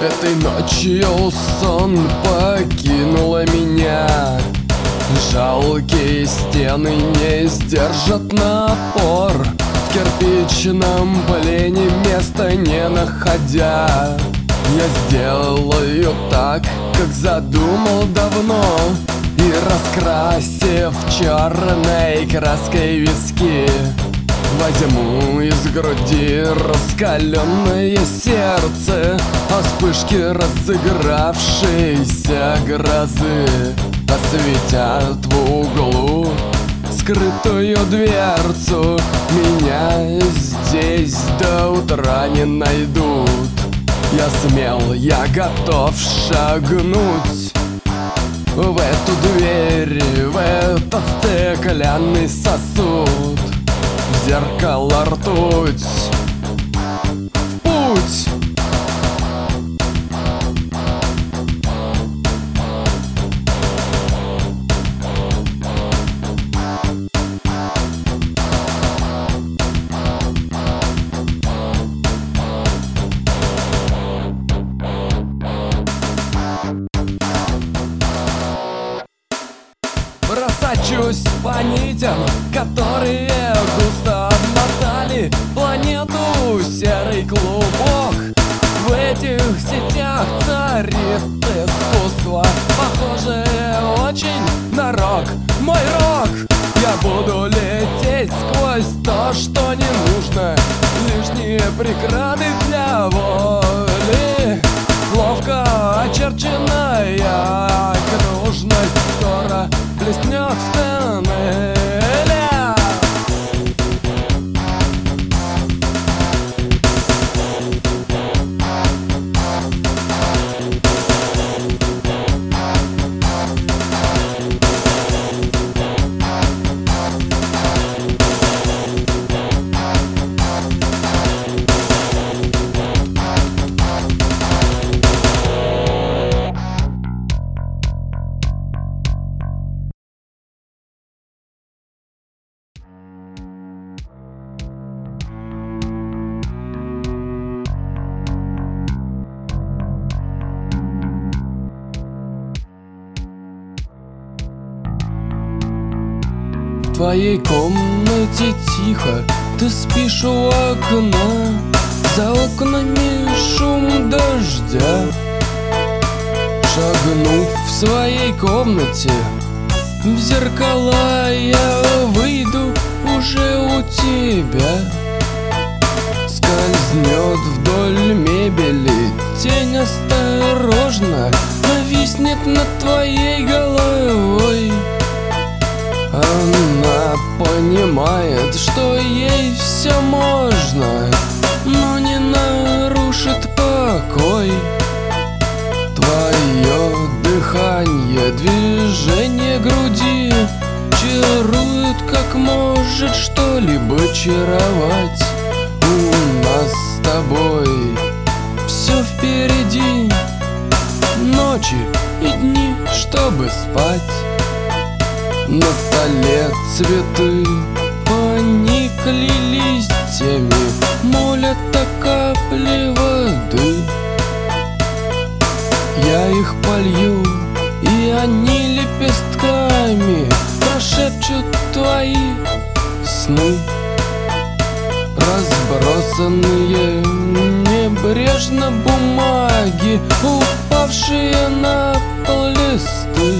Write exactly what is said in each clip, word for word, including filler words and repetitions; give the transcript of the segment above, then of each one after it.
Этой ночью сон покинула меня. Жалкие стены не сдержат напор, в кирпичном плене места не находя. Я сделаю так, как задумал давно, и раскрасив черной краской виски, возьму из груди раскаленное сердце, а вспышки разыгравшейся грозы осветят в углу скрытую дверцу. Меня здесь до утра не найдут. Я смел, я готов шагнуть в эту дверь, в этот стеклянный сосуд, в зеркало ртуть. Путь! Просачусь по нитям, которые густо обмотали планету, серый клубок. В этих сетях царит искусство, похожее очень на рок. Мой рок! Я буду лететь сквозь то, что не нужно, лишние преграды для воли. Ловко очерченная окружность скоро блеснет в тоннеле. В твоей комнате тихо, ты спишь у окна, за окнами шум дождя. Шагнув в своей комнате, в зеркала я выйду уже у тебя. Скользнет вдоль мебели тень, осторожно нависнет над твоей головой. Она понимает, что ей все можно, но не нарушит покой. Твое дыхание, движение груди чаруют, как может что-либо чаровать. У нас с тобой все впереди, ночи и дни, чтобы спать. На столе цветы поникли листьями, молят о капле воды. Я их полью, и они лепестками прошепчут твои сны. Разбросанные небрежно бумаги, упавшие на пол листы.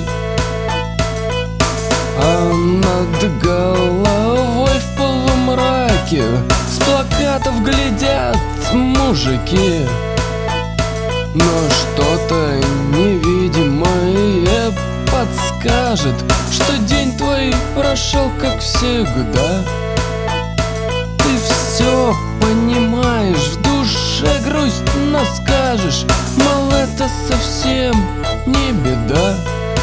А над головой в полумраке с плакатов глядят мужики. Но что-то невидимое подскажет, что день твой прошел как всегда. Ты все понимаешь, в душе грустно скажешь, мол, это совсем не беда.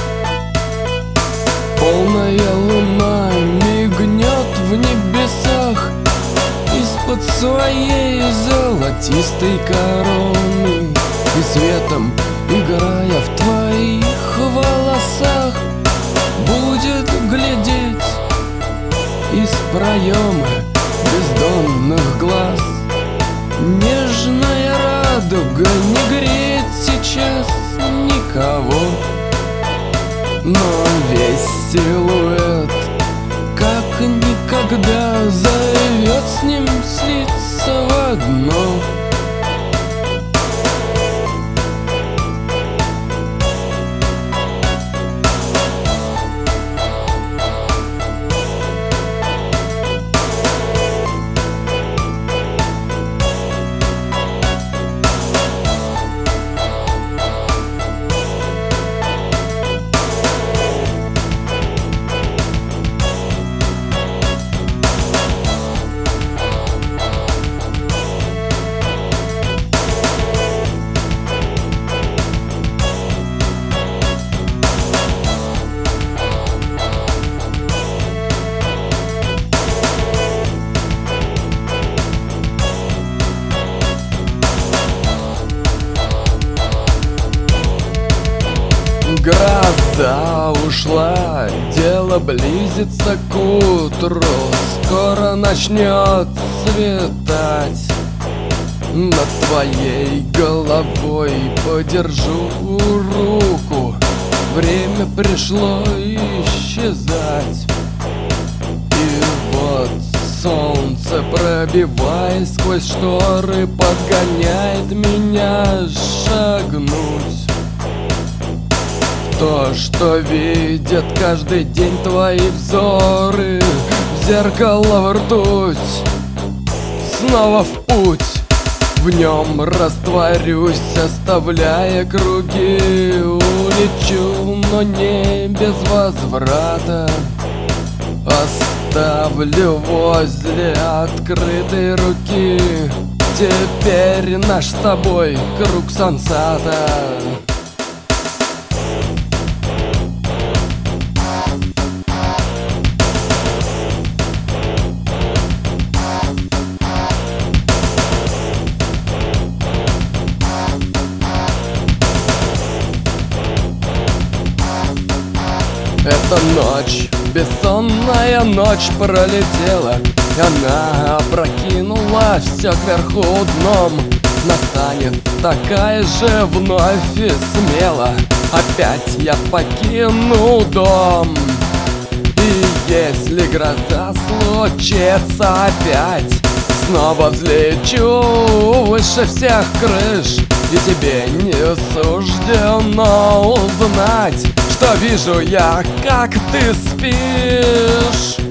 Полная луна мигнет в небесах из-под своей золотистой короны, и светом, играя в твоих волосах, будет глядеть из проема бездонных глаз. Нежная радуга не греется ушла, дело близится к утру. Скоро начнет светать. Над твоей головой подержу руку. Время пришло исчезать. И вот солнце, пробиваясь сквозь шторы, подгоняет меня шагнуть в то, что видят каждый день твои взоры. В зеркало в ртуть, снова в путь. В нем растворюсь, оставляя круги. Улечу, но не без возврата. Оставлю возле открытой руки теперь наш с тобой круг сансата. Эта ночь, бессонная ночь пролетела, и она опрокинула все кверху дном. Настанет такая же вновь и смело, опять я покину дом. И если гроза случится опять, снова взлечу выше всех крыш. И тебе не суждено узнать, что вижу я, как ты спишь.